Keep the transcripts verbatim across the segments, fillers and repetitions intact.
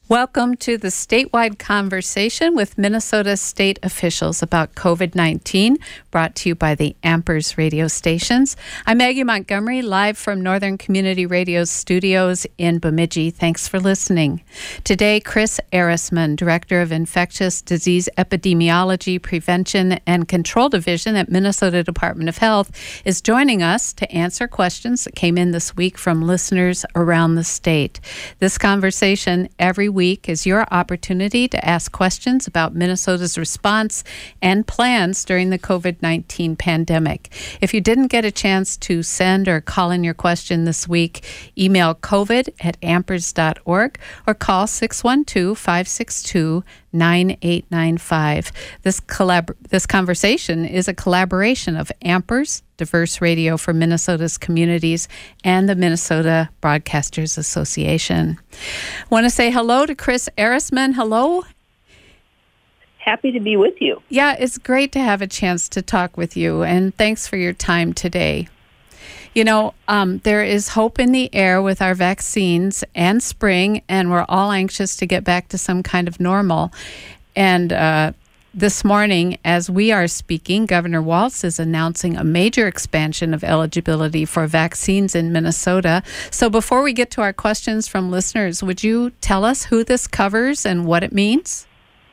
Welcome to the statewide conversation with Minnesota state officials about COVID nineteen, brought to you by the Ampers radio stations. I'm Maggie Montgomery, live from Northern Community Radio's studios in Bemidji. Thanks for listening. Today, Chris Ehresmann, Director of Infectious Disease Epidemiology, Prevention, and Control Division at Minnesota Department of Health, is joining us to answer questions that came in this week from listeners around the state. This conversation every week is your opportunity to ask questions about Minnesota's response and plans during the COVID nineteen pandemic. If you didn't get a chance to send or call in your question this week, email covid at ampers dot org or call six one two, five six two, nine eight nine five. This collab- this conversation is a collaboration of Ampers, Diverse Radio for Minnesota's Communities, and the Minnesota Broadcasters Association. I want to say hello to Chris Ehresmann. Hello. Happy to be with you. Yeah, it's great to have a chance to talk with you, and thanks for your time today. You know, um, there is hope in the air with our vaccines and spring, and we're all anxious to get back to some kind of normal. And uh, this morning, as we are speaking, Governor Walz is announcing a major expansion of eligibility for vaccines in Minnesota. So before we get to our questions from listeners, would you tell us who this covers and what it means?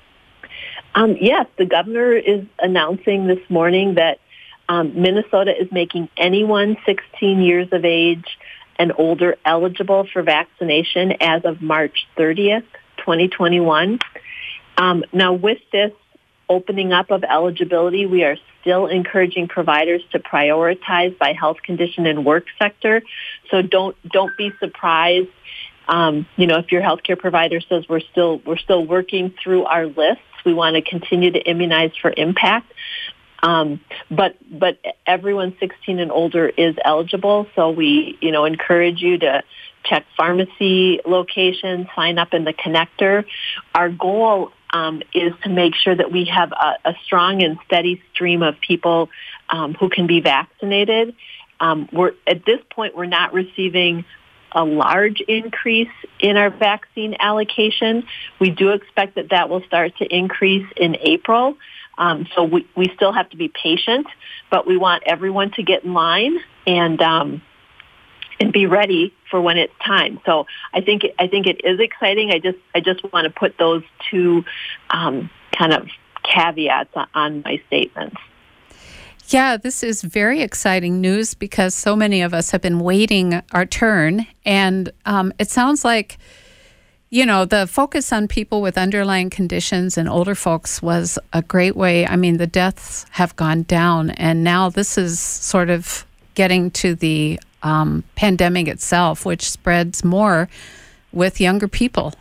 Um, yes, the governor is announcing this morning that um, Minnesota is making anyone sixteen years of age and older eligible for vaccination as of March thirtieth, twenty twenty-one. Um, now, with this opening up of eligibility, we are still encouraging providers to prioritize by health condition and work sector. So don't don't be surprised. Um, you know, if your healthcare provider says we're still we're still working through our lists, we want to continue to immunize for impact. Um, but but everyone sixteen and older is eligible, so we you know encourage you to check pharmacy locations, sign up in the connector. Our goal um, is to make sure that we have a, a strong and steady stream of people um, who can be vaccinated. Um, we're at this point we're not receiving a large increase in our vaccine allocation. We do expect that that will start to increase in April. Um, so we, we still have to be patient, but we want everyone to get in line and um, and be ready for when it's time. So I think I think it is exciting. I just I just want to put those two um, kind of caveats on my statements. Yeah, this is very exciting news because so many of us have been waiting our turn. And um, it sounds like, you know, the focus on people with underlying conditions and older folks was a great way. I mean, the deaths have gone down, and now this is sort of getting to the um, pandemic itself, which spreads more with younger people.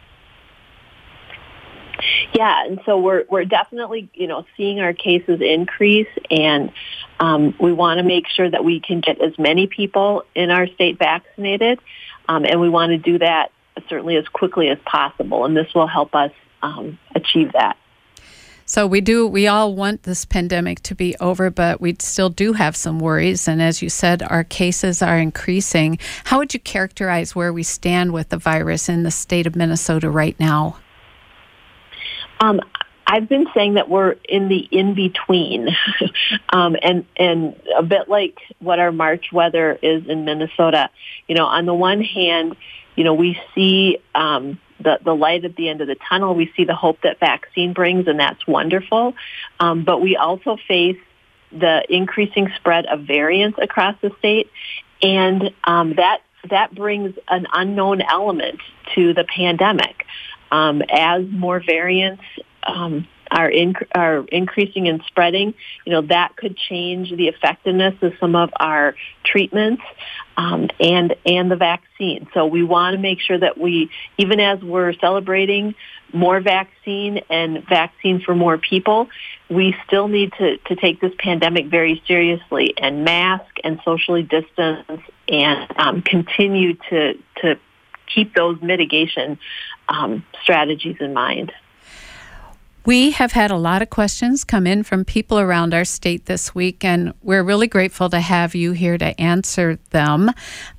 Yeah, and so we're we're definitely, you know, seeing our cases increase, and um, we want to make sure that we can get as many people in our state vaccinated, um, and we want to do that certainly as quickly as possible, and this will help us um, achieve that. So we do, we all want this pandemic to be over, but we still do have some worries, and as you said, our cases are increasing. How would you characterize where we stand with the virus in the state of Minnesota right now? Um, I've been saying that we're in the in-between, um, and, and a bit like what our March weather is in Minnesota. You know, on the one hand, you know, we see um, the, the light at the end of the tunnel. We see the hope that vaccine brings, and that's wonderful. Um, but we also face the increasing spread of variants across the state, and um, that that brings an unknown element to the pandemic. Um, as more variants um, are, inc- are increasing and spreading, you know, that could change the effectiveness of some of our treatments um, and and the vaccine. So we want to make sure that we, even as we're celebrating more vaccine and vaccine for more people, we still need to, to take this pandemic very seriously and mask and socially distance and um, continue to to keep those mitigation um, strategies in mind. We have had a lot of questions come in from people around our state this week, and we're really grateful to have you here to answer them.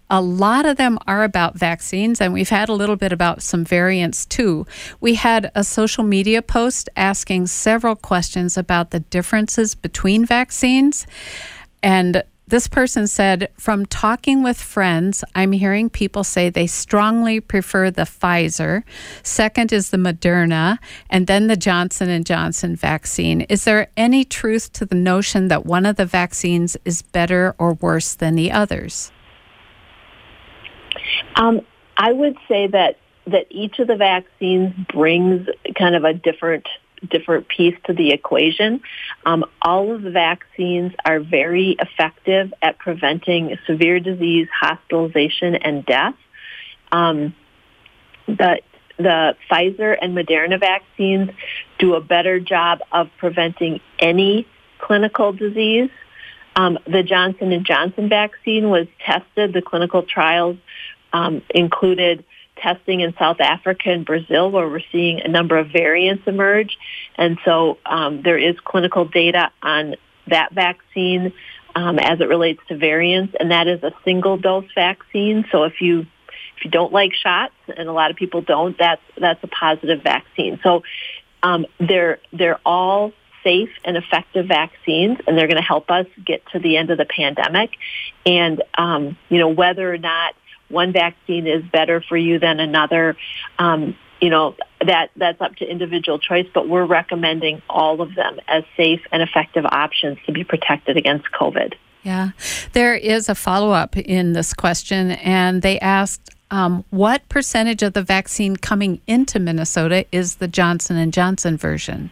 A lot of them are about vaccines, and we've had a little bit about some variants too. We had a social media post asking several questions about the differences between vaccines. And this person said, from talking with friends, I'm hearing people say they strongly prefer the Pfizer. Second is the Moderna, and then the Johnson and Johnson vaccine. Is there any truth to the notion that one of the vaccines is better or worse than the others? Um, I would say that, that each of the vaccines brings kind of a different different piece to the equation. Um, all of the vaccines are very effective at preventing severe disease, hospitalization, and death. Um, the, the Pfizer and Moderna vaccines do a better job of preventing any clinical disease. Um, the Johnson and Johnson vaccine was tested. The clinical trials um, included testing in South Africa and Brazil, where we're seeing a number of variants emerge. And so um, there is clinical data on that vaccine um, as it relates to variants, and that is a single-dose vaccine. So if you if you don't like shots, and a lot of people don't, that's that's a positive vaccine. So um, they're they're all safe and effective vaccines, and they're going to help us get to the end of the pandemic. And um, you know, whether or not one vaccine is better for you than another, um, you know, that that's up to individual choice, but we're recommending all of them as safe and effective options to be protected against COVID. Yeah. There is a follow-up in this question, and they asked, um, what percentage of the vaccine coming into Minnesota is the Johnson and Johnson version?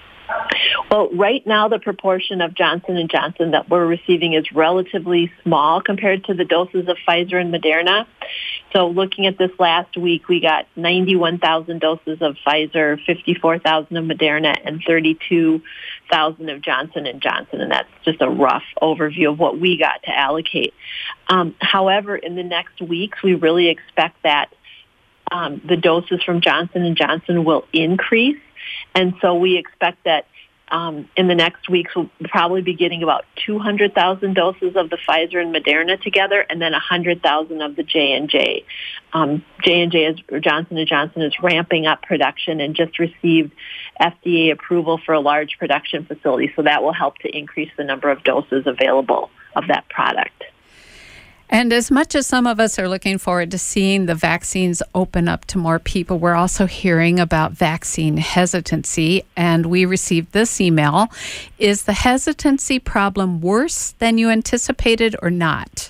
Well, right now, the proportion of Johnson and Johnson that we're receiving is relatively small compared to the doses of Pfizer and Moderna. So looking at this last week, we got ninety-one thousand doses of Pfizer, fifty-four thousand of Moderna, and thirty-two thousand of Johnson and Johnson. And that's just a rough overview of what we got to allocate. Um, however, in the next weeks, we really expect that um, the doses from Johnson and Johnson will increase. And so we expect that Um, in the next weeks, we'll probably be getting about two hundred thousand doses of the Pfizer and Moderna together, and then one hundred thousand of the J and J. Um, J and J, is, or Johnson and Johnson, is ramping up production and just received F D A approval for a large production facility, so that will help to increase the number of doses available of that product. And as much as some of us are looking forward to seeing the vaccines open up to more people, we're also hearing about vaccine hesitancy. And we received this email. Is the hesitancy problem worse than you anticipated or not?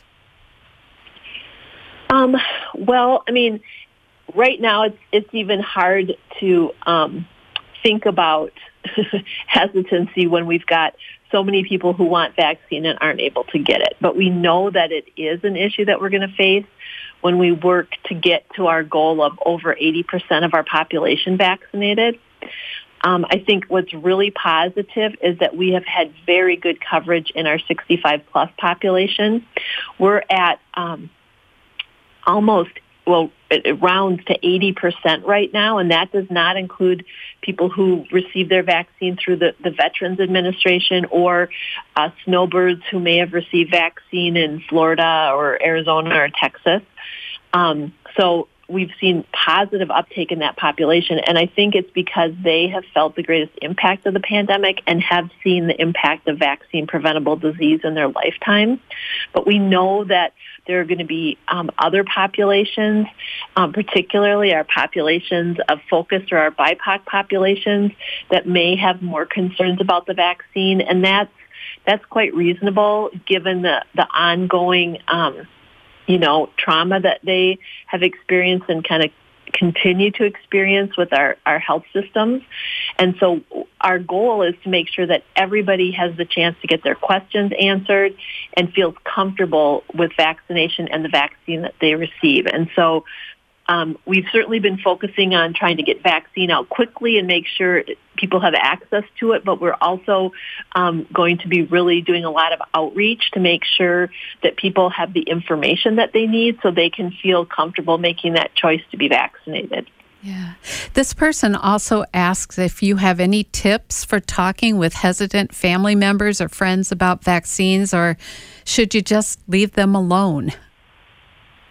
Um, well, I mean, right now it's it's even hard to um, think about hesitancy when we've got so many people who want vaccine and aren't able to get it. But we know that it is an issue that we're going to face when we work to get to our goal of over eighty percent of our population vaccinated. Um, I think what's really positive is that we have had very good coverage in our sixty-five plus population. We're at um, almost well, it rounds to eighty percent right now, and that does not include people who receive their vaccine through the, the Veterans Administration or uh, snowbirds who may have received vaccine in Florida or Arizona or Texas. Um, so we've seen positive uptake in that population, and I think it's because they have felt the greatest impact of the pandemic and have seen the impact of vaccine-preventable disease in their lifetime. But we know that there are going to be um, other populations, um, particularly our populations of focus or our B I P O C populations, that may have more concerns about the vaccine, and that's that's quite reasonable given the the ongoing um, you know, trauma that they have experienced and kind of continue to experience with our, our health systems. And so our goal is to make sure that everybody has the chance to get their questions answered and feels comfortable with vaccination and the vaccine that they receive. And so um, we've certainly been focusing on trying to get vaccine out quickly and make sure people have access to it, but we're also um, going to be really doing a lot of outreach to make sure that people have the information that they need so they can feel comfortable making that choice to be vaccinated. Yeah. This person also asks if you have any tips for talking with hesitant family members or friends about vaccines, or should you just leave them alone?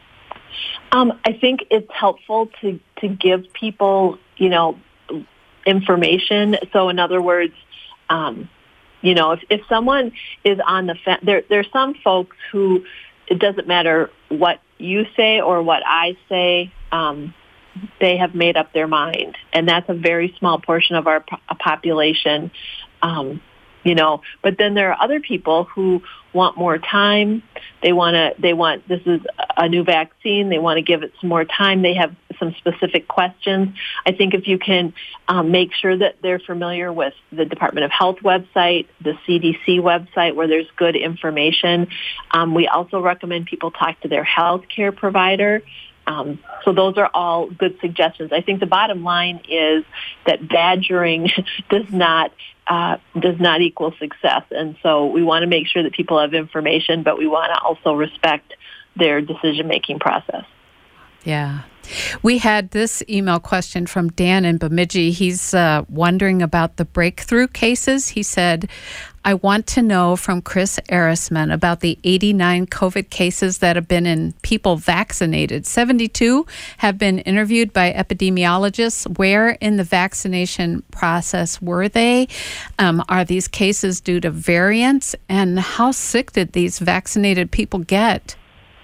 Um, I think it's helpful to, to give people, you know, information. So in other words, um, you know, if, if someone is on the fence, there, there's some folks who it doesn't matter what you say or what I say, um, they have made up their mind. And that's a very small portion of our po- population, um, you know. But then there are other people who want more time. They want to, they want, this is a new vaccine. They want to give it some more time. They have some specific questions. I think if you can um, make sure that they're familiar with the Department of Health website, the C D C website, where there's good information. Um, we also recommend people talk to their health care provider. Um, so those are all good suggestions. I think the bottom line is that badgering does not uh, does not equal success, and so we want to make sure that people have information, but we want to also respect their decision-making process. Yeah. We had this email question from Dan in Bemidji. He's uh, wondering about the breakthrough cases. He said, I want to know from Chris Arisman about the eighty-nine COVID cases that have been in people vaccinated. seventy-two have been interviewed by epidemiologists. Where in the vaccination process were they? Um, are these cases due to variants? And how sick did these vaccinated people get?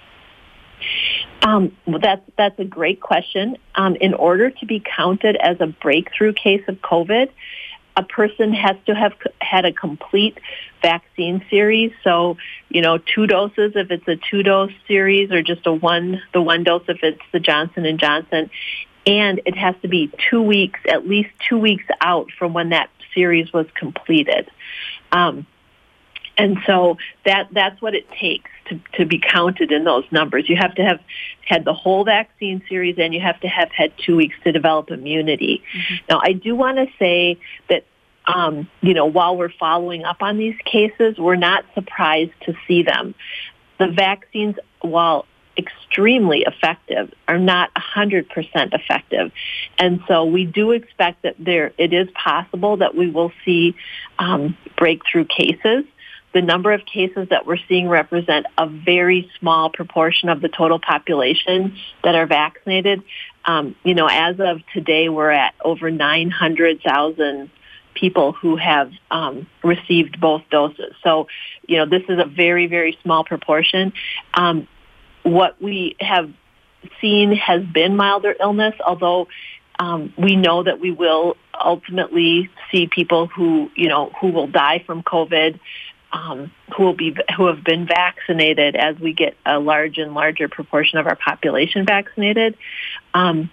Um, well, that's that's a great question. Um, in order to be counted as a breakthrough case of COVID, a person has to have had a complete vaccine series. So, you know, two doses if it's a two-dose series, or just a one the one dose if it's the Johnson and Johnson. And it has to be two weeks, at least two weeks out from when that series was completed. Um, and so that that's what it takes to, to be counted in those numbers. You have to have had the whole vaccine series, and you have to have had two weeks to develop immunity. Mm-hmm. Now, I do want to say that, um, you know, while we're following up on these cases, we're not surprised to see them. The vaccines, while extremely effective, are not one hundred percent effective. And so we do expect that there it is possible that we will see um, breakthrough cases. The number of cases that we're seeing represent a very small proportion of the total population that are vaccinated. Um, you know, as of today, we're at over nine hundred thousand people who have um, received both doses. So, you know, this is a very, very small proportion. Um, what we have seen has been milder illness, although um, we know that we will ultimately see people who, you know, who will die from COVID, Um, who will be who have been vaccinated as we get a large and larger proportion of our population vaccinated. Um,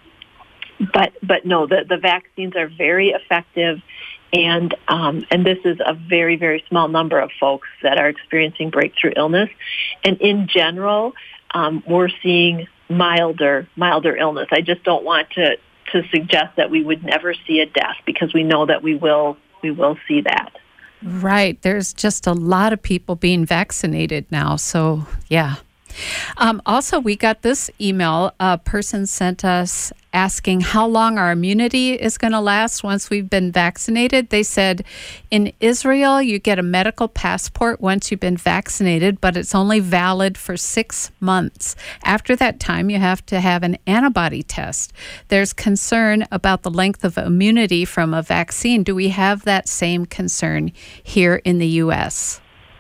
but but no, the, the vaccines are very effective, and um, and this is a very, very small number of folks that are experiencing breakthrough illness. And in general, um, we're seeing milder milder illness. I just don't want to, to suggest that we would never see a death, because we know that we will we will see that. Right. There's just a lot of people being vaccinated now. So, yeah. Um, also, we got this email. A person sent us asking how long our immunity is going to last once we've been vaccinated. They said in Israel, you get a medical passport once you've been vaccinated, but it's only valid for six months. After that time, you have to have an antibody test. There's concern about the length of immunity from a vaccine. Do we have that same concern here in the U S?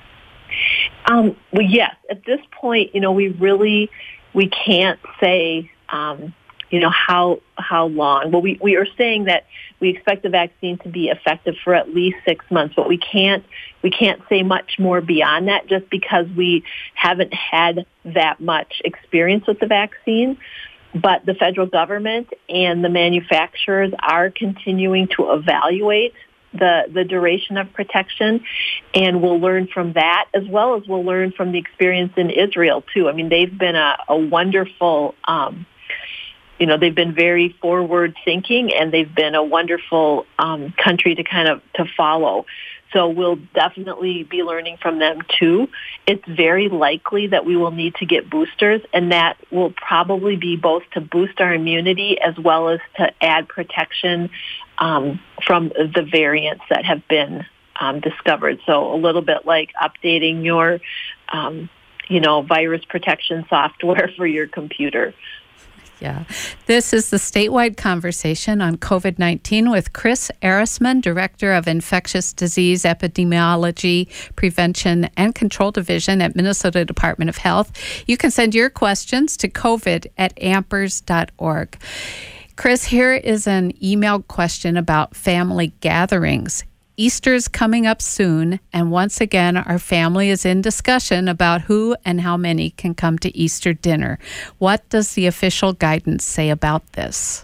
Um, well, yes. At this point, you know, we really, we can't say, um, you know, how how long. Well, we, we are saying that we expect the vaccine to be effective for at least six months, but we can't we can't say much more beyond that, just because we haven't had that much experience with the vaccine. But the federal government and the manufacturers are continuing to evaluate the, the duration of protection, and we'll learn from that, as well as we'll learn from the experience in Israel, too. I mean, they've been a, a wonderful, um, you know, they've been very forward-thinking, and they've been a wonderful um, country to kind of to follow. So we'll definitely be learning from them, too. It's very likely that we will need to get boosters, and that will probably be both to boost our immunity as well as to add protection um, from the variants that have been um, discovered. So a little bit like updating your, um, you know, virus protection software for your computer. Yeah. This is the statewide conversation on COVID nineteen with Chris Arrisman, Director of Infectious Disease Epidemiology, Prevention and Control Division at Minnesota Department of Health. You can send your questions to covid at ampers dot org. Chris, here is an email question about family gatherings. Easter's coming up soon, and once again, our family is in discussion about who and how many can come to Easter dinner. What does the official guidance say about this?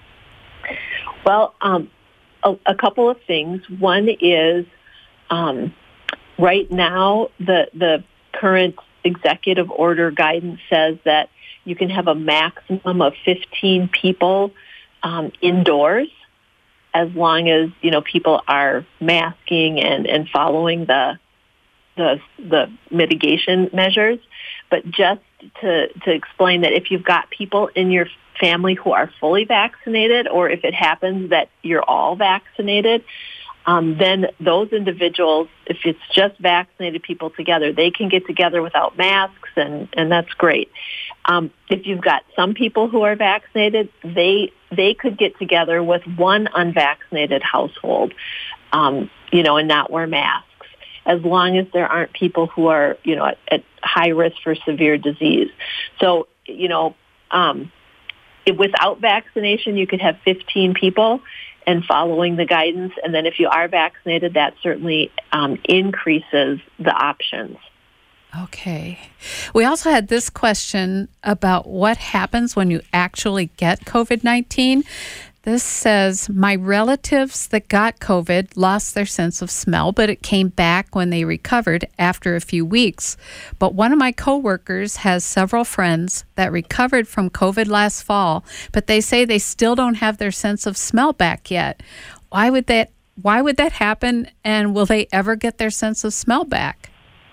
Well, um, a, a couple of things. One is um, right now, the the current executive order guidance says that you can have a maximum of fifteen people um, indoors, as long as, you know, people are masking and, and following the, the the mitigation measures. But just to, to explain that if you've got people in your family who are fully vaccinated, or if it happens that you're all vaccinated, um, then those individuals, if it's just vaccinated people together, they can get together without masks, and, and that's great. Um, if you've got some people who are vaccinated, they they could get together with one unvaccinated household, um, you know, and not wear masks, as long as there aren't people who are, you know, at, at high risk for severe disease. So, you know, um, if, without vaccination, you could have fifteen people and following the guidance. And then if you are vaccinated, that certainly um, increases the options. Okay. We also had this question about what happens when you actually get COVID nineteen. This says, my relatives that got COVID lost their sense of smell, but it came back when they recovered after a few weeks. But one of my coworkers has several friends that recovered from COVID last fall, but they say they still don't have their sense of smell back yet. Why would that, why would that happen, and will they ever get their sense of smell back?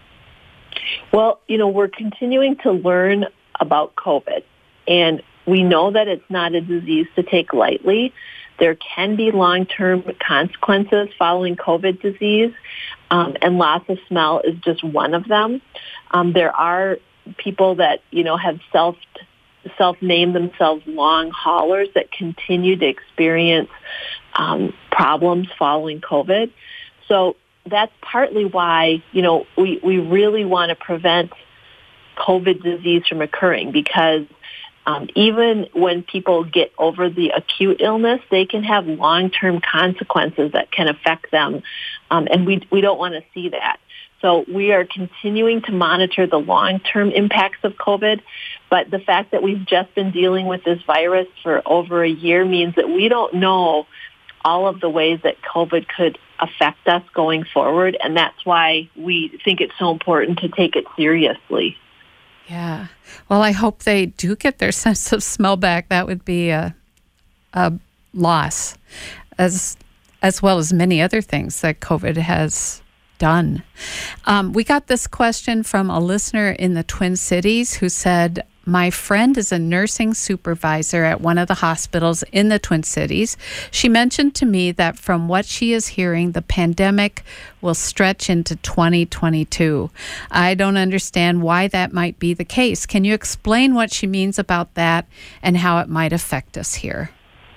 Well, you know, we're continuing to learn about COVID, and we know that it's not a disease to take lightly. There can be long-term consequences following COVID disease, um, and loss of smell is just one of them. Um, there are people that, you know, have self self-named themselves long haulers that continue to experience um, problems following COVID. So that's partly why, you know, we, we really want to prevent COVID disease from occurring, because um, even when people get over the acute illness, they can have long-term consequences that can affect them, um, and we we don't want to see that. So we are continuing to monitor the long-term impacts of COVID, but the fact that we've just been dealing with this virus for over a year means that we don't know all of the ways that COVID could affect us going forward, and that's why we think it's so important to take it seriously. Yeah. Well, I hope they do get their sense of smell back. That would be a, a loss, as as well as many other things that COVID has done. Um, we got this question from a listener in the Twin Cities who said, my friend is a nursing supervisor at one of the hospitals in the Twin Cities. She mentioned to me that from what she is hearing, the pandemic will stretch into twenty twenty-two. I don't understand why that might be the case. Can you explain what she means about that and how it might affect us here?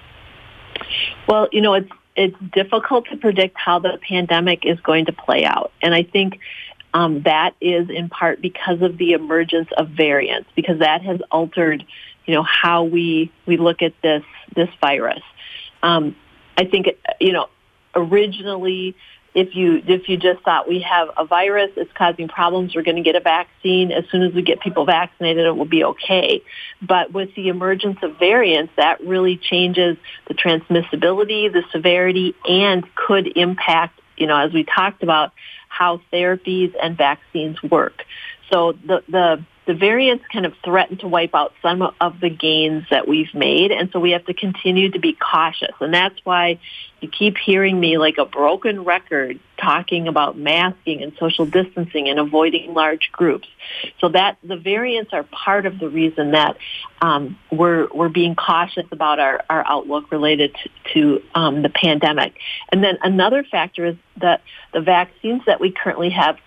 Well, you know, it's it's difficult to predict how the pandemic is going to play out. And I think Um, that is in part because of the emergence of variants, because that has altered, you know, how we, we look at this this virus. Um, I think, you know, originally, if you if you just thought we have a virus, it's causing problems, we're going to get a vaccine. As soon as we get people vaccinated, it will be okay. But with the emergence of variants, that really changes the transmissibility, the severity, and could impact, you know, as we talked about, how therapies and vaccines work. So the, the the variants kind of threaten to wipe out some of the gains that we've made, and so we have to continue to be cautious. And that's why you keep hearing me like a broken record talking about masking and social distancing and avoiding large groups. So that the variants are part of the reason that um, we're we're being cautious about our, our outlook related to, to um, the pandemic. And then another factor is that the vaccines that we currently have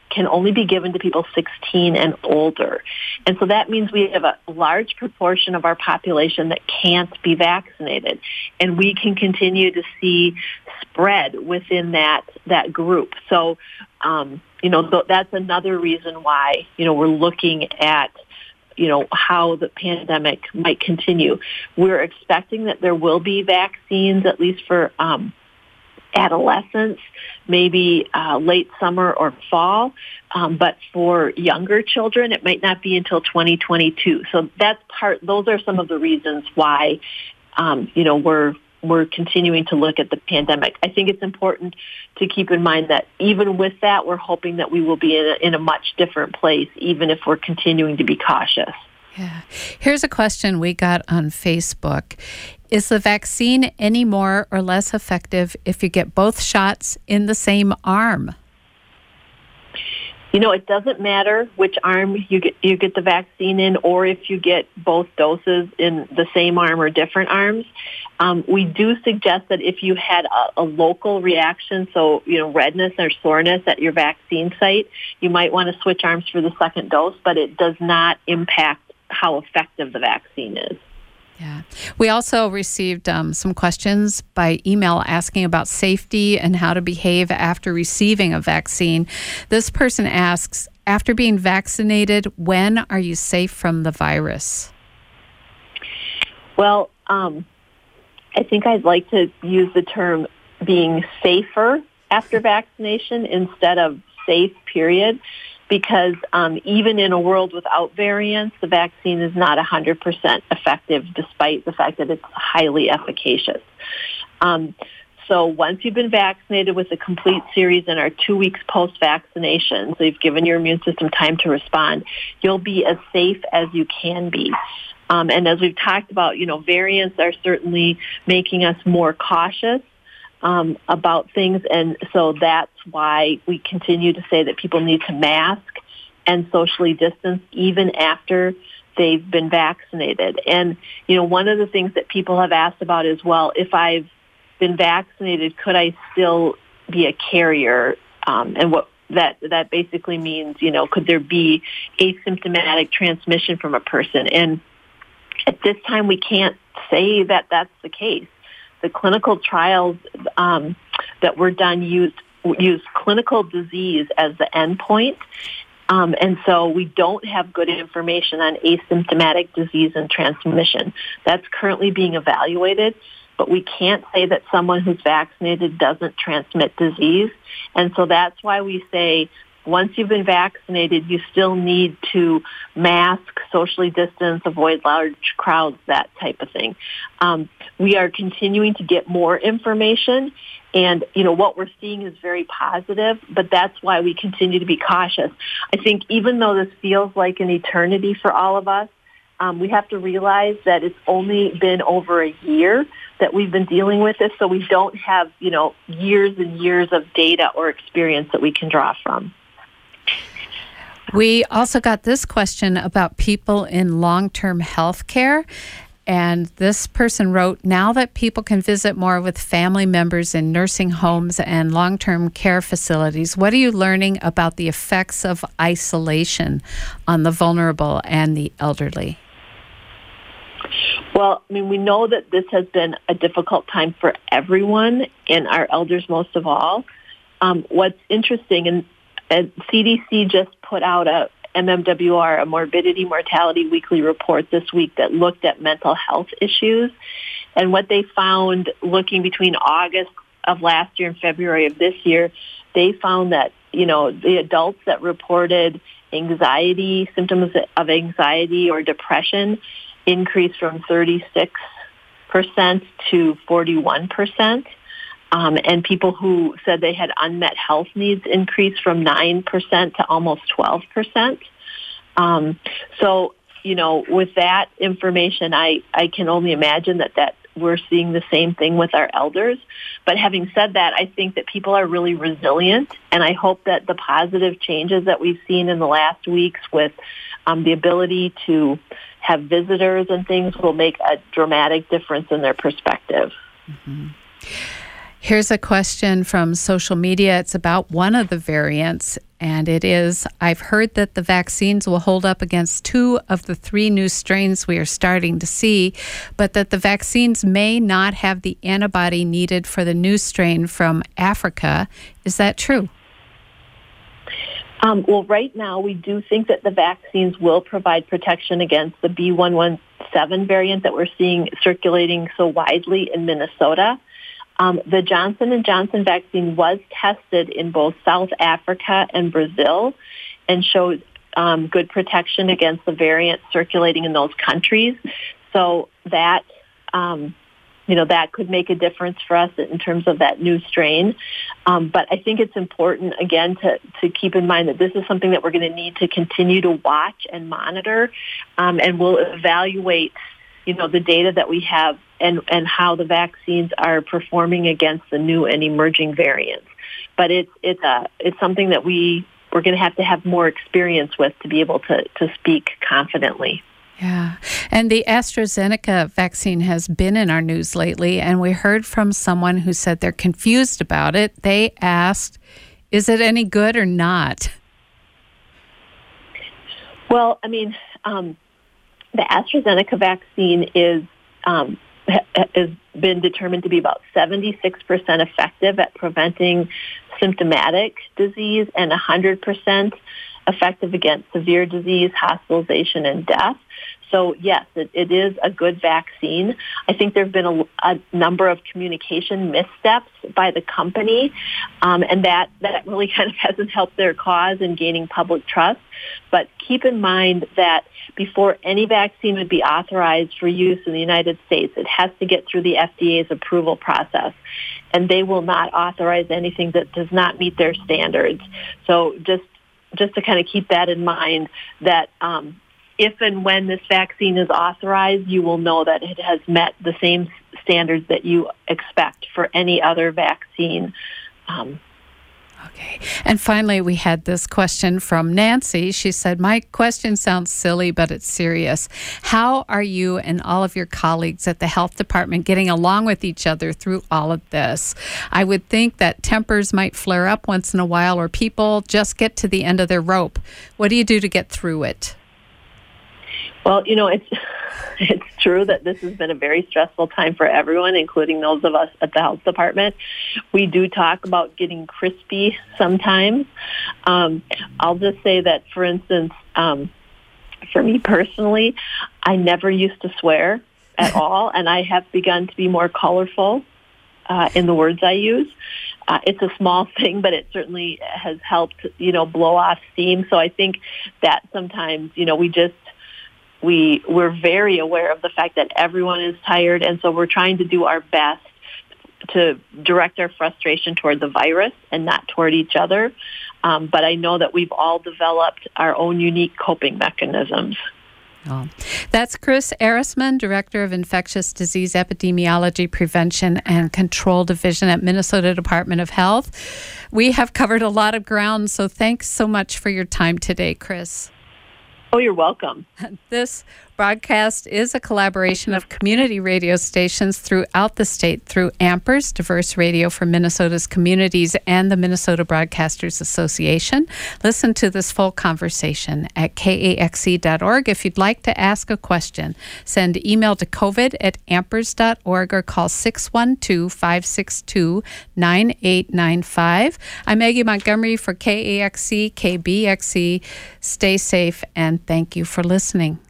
can only be given to people sixteen and older. And so that means we have a large proportion of our population that can't be vaccinated. And we can continue to see spread within that, that group. So, um, you know, th- that's another reason why, you know, we're looking at, you know, how the pandemic might continue. We're expecting that there will be vaccines, at least for um, adolescents, maybe uh, late summer or fall. Um, but for younger children, it might not be until twenty twenty-two. So that's part. Those are some of the reasons why, um, you know, we're we're continuing to look at the pandemic. I think it's important to keep in mind that even with that, we're hoping that we will be in a, in a much different place, even if we're continuing to be cautious. Yeah. Here's a question we got on Facebook. Is the vaccine any more or less effective if you get both shots in the same arm? You know, it doesn't matter which arm you get you get the vaccine in, or if you get both doses in the same arm or different arms. Um, we do suggest that if you had a, a local reaction, so, you know, redness or soreness at your vaccine site, you might want to switch arms for the second dose, but it does not impact how effective the vaccine is. Yeah. We also received um, some questions by email asking about safety and how to behave after receiving a vaccine. This person asks, after being vaccinated, when are you safe from the virus? Well, um, I think I'd like to use the term being safer after vaccination instead of safe, period. Because um, even in a world without variants, the vaccine is not one hundred percent effective, despite the fact that it's highly efficacious. Um, so once you've been vaccinated with a complete series and are two weeks post-vaccination, so you've given your immune system time to respond, you'll be as safe as you can be. Um, and as we've talked about, you know, variants are certainly making us more cautious Um, about things, and so that's why we continue to say that people need to mask and socially distance even after they've been vaccinated. And, you know, one of the things that people have asked about is, well, if I've been vaccinated, could I still be a carrier? Um, and what that that basically means, you know, could there be asymptomatic transmission from a person? And at this time, we can't say that that's the case. The clinical trials um, that were done used used clinical disease as the endpoint, um, and so we don't have good information on asymptomatic disease and transmission. That's currently being evaluated, but we can't say that someone who's vaccinated doesn't transmit disease, and so that's why we say once you've been vaccinated, you still need to mask, socially distance, avoid large crowds, that type of thing. Um, we are continuing to get more information, and, you know, what we're seeing is very positive, but that's why we continue to be cautious. I think even though this feels like an eternity for all of us, um, we have to realize that it's only been over a year that we've been dealing with this, so we don't have, you know, years and years of data or experience that we can draw from. We also got this question about people in long-term health care. And this person wrote, now that people can visit more with family members in nursing homes and long-term care facilities, what are you learning about the effects of isolation on the vulnerable and the elderly? Well, I mean, we know that this has been a difficult time for everyone, and our elders most of all. Um, what's interesting, and And C D C just put out a M M W R, a morbidity mortality weekly report this week that looked at mental health issues. And what they found looking between August of last year and February of this year, they found that, you know, the adults that reported anxiety, symptoms of anxiety or depression increased from thirty-six percent to forty-one percent. Um, and people who said they had unmet health needs increased from nine percent to almost twelve percent. Um, so, you know, with that information, I, I can only imagine that, that we're seeing the same thing with our elders. But having said that, I think that people are really resilient, and I hope that the positive changes that we've seen in the last weeks with um, the ability to have visitors and things will make a dramatic difference in their perspective. Mm-hmm. Here's a question from social media. It's about one of the variants. and it is, I've heard that the vaccines will hold up against two of the three new strains we are starting to see, but that the vaccines may not have the antibody needed for the new strain from Africa. Is that true? Um, well, right now, we do think that the vaccines will provide protection against the B one one seven variant that we're seeing circulating so widely in Minnesota. Um, the Johnson and Johnson vaccine was tested in both South Africa and Brazil and showed um, good protection against the variant circulating in those countries. So that, um, you know, that could make a difference for us in terms of that new strain. Um, but I think it's important, again, to, to keep in mind that this is something that we're going to need to continue to watch and monitor, um, and we'll evaluate, you know, the data that we have and, and how the vaccines are performing against the new and emerging variants. But it's it's a it's something that we we're going to have to have more experience with to be able to to speak confidently. Yeah. And the AstraZeneca vaccine has been in our news lately, and we heard from someone who said they're confused about it. They asked, is it any good or not? Well, I mean, um, the AstraZeneca vaccine is um, has been determined to be about seventy-six percent effective at preventing symptomatic disease and one hundred percent effective against severe disease, hospitalization, and death. So, yes, it, it is a good vaccine. I think there have been a, a number of communication missteps by the company, um, and that, that really kind of hasn't helped their cause in gaining public trust. But keep in mind that before any vaccine would be authorized for use in the United States, it has to get through the F D A's approval process, and they will not authorize anything that does not meet their standards. So just just to kind of keep that in mind, that um, if and when this vaccine is authorized, you will know that it has met the same standards that you expect for any other vaccine. Um, Okay. And finally, we had this question from Nancy. She said, my question sounds silly, but it's serious. How are you and all of your colleagues at the health department getting along with each other through all of this? I would think that tempers might flare up once in a while, or people just get to the end of their rope. What do you do to get through it? Well, you know, it's it's true that this has been a very stressful time for everyone, including those of us at the health department. We do talk about getting crispy sometimes. Um, I'll just say that, for instance, um, for me personally, I never used to swear at all, and I have begun to be more colorful uh, in the words I use. Uh, it's a small thing, but it certainly has helped, you know, blow off steam. So I think that sometimes, you know, we just We, we're very aware of the fact that everyone is tired, and so we're trying to do our best to direct our frustration toward the virus and not toward each other. Um, but I know that we've all developed our own unique coping mechanisms. Oh. That's Chris Ehresmann, Director of Infectious Disease Epidemiology, Prevention, and Control Division at Minnesota Department of Health. We have covered a lot of ground, so thanks so much for your time today, Chris. Oh, you're welcome. This broadcast is a collaboration of community radio stations throughout the state through AMPERS, Diverse Radio for Minnesota's Communities, and the Minnesota Broadcasters Association. Listen to this full conversation at K A X E dot org. If you'd like to ask a question, send email to covid at ampers dot org or call six one two, five six two, nine eight nine five. I'm Maggie Montgomery for K A X E, K B X E. Stay safe, and thank you for listening.